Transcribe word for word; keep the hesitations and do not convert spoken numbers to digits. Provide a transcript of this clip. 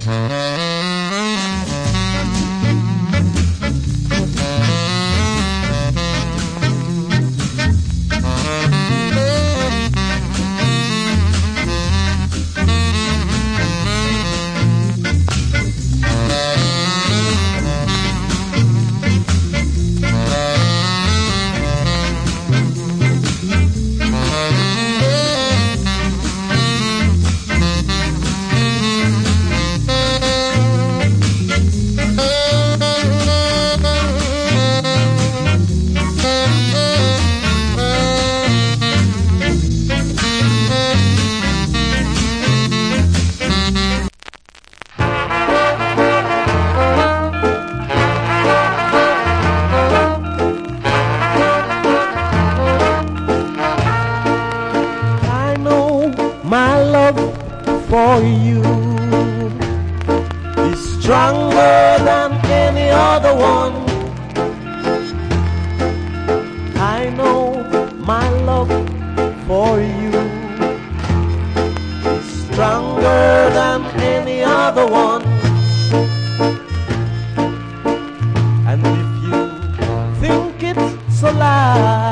My love for you is stronger than any other one. I know my love for you is stronger than any other one. And if you think it's a lie,